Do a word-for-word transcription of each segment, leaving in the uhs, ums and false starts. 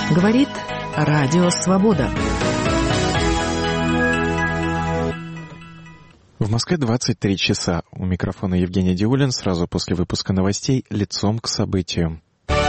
Говорит Радио Свобода. В Москве двадцать три часа. У микрофона Евгений Диулин. Сразу после выпуска новостей «Лицом к событию».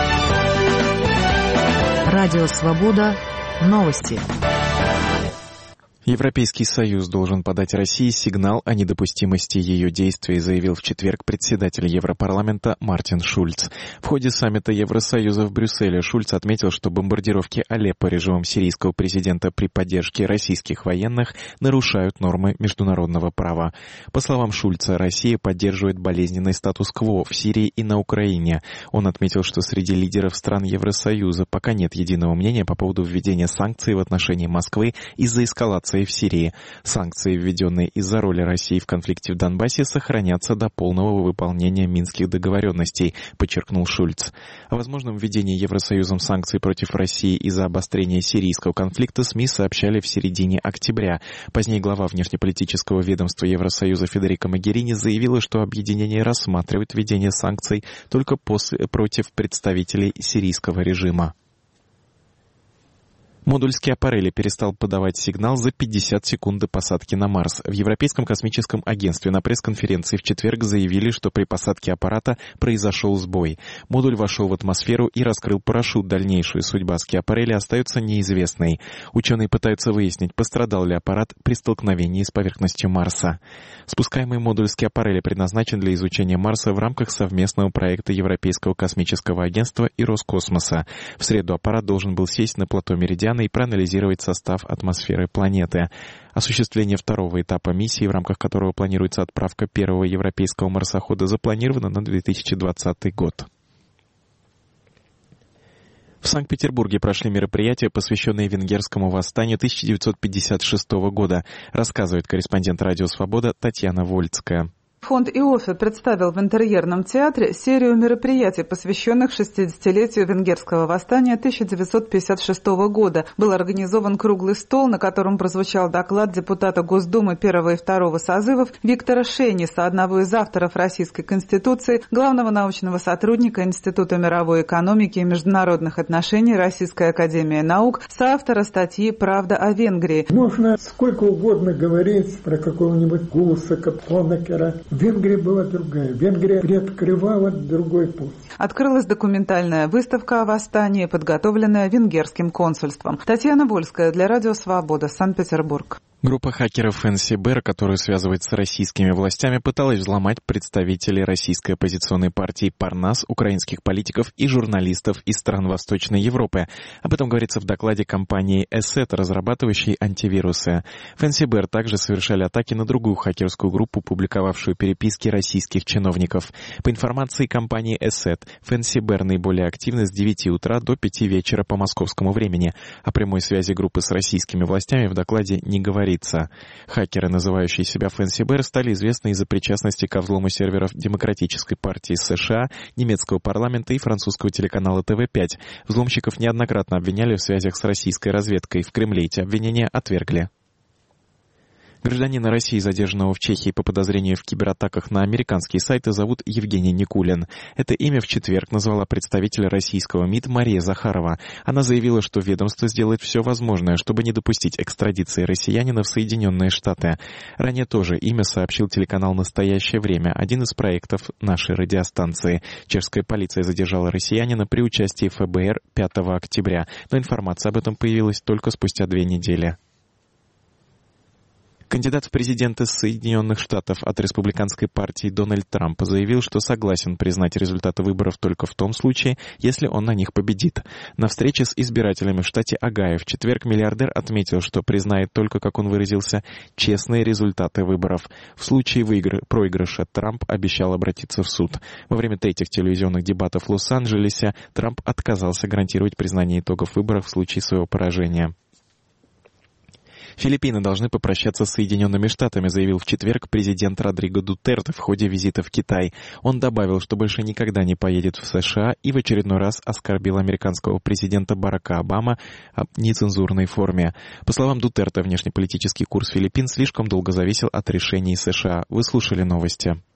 Радио Свобода. Новости. Европейский Союз должен подать России сигнал о недопустимости ее действий, заявил в четверг председатель Европарламента Мартин Шульц. В ходе саммита Евросоюза в Брюсселе Шульц отметил, что бомбардировки Алеппо режимом сирийского президента при поддержке российских военных нарушают нормы международного права. По словам Шульца, Россия поддерживает болезненный статус-кво в Сирии и на Украине. Он отметил, что среди лидеров стран Евросоюза пока нет единого мнения по поводу введения санкций в отношении Москвы из-за эскалации в Сирии. Санкции, введенные из-за роли России в конфликте в Донбассе, сохранятся до полного выполнения Минских договоренностей, подчеркнул Шульц. О возможном введении Евросоюзом санкций против России из-за обострения сирийского конфликта СМИ сообщали в середине октября. Позднее глава внешнеполитического ведомства Евросоюза Федерика Могерини заявила, что объединение рассматривает введение санкций только после, против представителей сирийского режима. Модуль Скиапарелли перестал подавать сигнал за пятьдесят секунд до посадки на Марс. В Европейском космическом агентстве на пресс-конференции в четверг заявили, что при посадке аппарата произошел сбой. Модуль вошел в атмосферу и раскрыл парашют. Дальнейшая судьба Скиапарелли остается неизвестной. Ученые пытаются выяснить, пострадал ли аппарат при столкновении с поверхностью Марса. Спускаемый модуль Скиапарелли предназначен для изучения Марса в рамках совместного проекта Европейского космического агентства и Роскосмоса. В среду аппарат должен был сесть на плато Меридиана и проанализировать состав атмосферы планеты. Осуществление второго этапа миссии, в рамках которого планируется отправка первого европейского марсохода, запланировано на две тысячи двадцатый год. В Санкт-Петербурге прошли мероприятия, посвященные венгерскому восстанию тысяча девятьсот пятьдесят шестого года, рассказывает корреспондент Радио Свобода Татьяна Вольцкая. Фонд ИОФИ представил в Интерьерном театре серию мероприятий, посвященных шестидесятилетию венгерского восстания тысяча девятьсот пятьдесят шестого года. Был организован круглый стол, на котором прозвучал доклад депутата Госдумы первого и второго созывов Виктора Шейниса, одного из авторов Российской Конституции, главного научного сотрудника Института мировой экономики и международных отношений Российской академии наук, соавтора статьи «Правда о Венгрии». Можно сколько угодно говорить про какого-нибудь Гусака, Понекера. Венгрия была другая. Венгрия приоткрывала другой путь. Открылась документальная выставка о восстании, подготовленная венгерским консульством. Татьяна Вольская для Радио Свобода, Санкт-Петербург. Группа хакеров Fancy Bear, которую связывает с российскими властями, пыталась взломать представителей российской оппозиционной партии Парнас, украинских политиков и журналистов из стран Восточной Европы. Об этом говорится в докладе компании Эссет, разрабатывающей антивирусы. Fancy Bear также совершали атаки на другую хакерскую группу, публиковавшую переписки российских чиновников. По информации компании Эссет, Fancy Bear наиболее активны с девяти утра до пяти вечера по московскому времени. О прямой связи группы с российскими властями в докладе не говорится. Хакеры, называющие себя Fancy Bear, стали известны из-за причастности ко взлому серверов Демократической партии США, немецкого парламента и французского телеканала Тэ Вэ пять. Взломщиков неоднократно обвиняли в связях с российской разведкой. В Кремле эти обвинения отвергли. Гражданина России, задержанного в Чехии по подозрению в кибератаках на американские сайты, зовут Евгений Никулин. Это имя в четверг назвала представитель российского МИД Мария Захарова. Она заявила, что ведомство сделает все возможное, чтобы не допустить экстрадиции россиянина в Соединенные Штаты. Ранее тоже имя сообщил телеканал «Настоящее время», один из проектов нашей радиостанции. Чешская полиция задержала россиянина при участии Эф Бэ Эр пятого октября, но информация об этом появилась только спустя две недели. Кандидат в президенты Соединенных Штатов от республиканской партии Дональд Трамп заявил, что согласен признать результаты выборов только в том случае, если он на них победит. На встрече с избирателями в штате Огайо в четверг миллиардер отметил, что признает только, как он выразился, честные результаты выборов. В случае выигр... проигрыша Трамп обещал обратиться в суд. Во время третьих телевизионных дебатов в Лос-Анджелесе Трамп отказался гарантировать признание итогов выборов в случае своего поражения. Филиппины должны попрощаться с Соединенными Штатами, заявил в четверг президент Родриго Дутерте в ходе визита в Китай. Он добавил, что больше никогда не поедет в США и в очередной раз оскорбил американского президента Барака Обама в нецензурной форме. По словам Дутерте, внешнеполитический курс Филиппин слишком долго зависел от решений США. Вы слушали новости.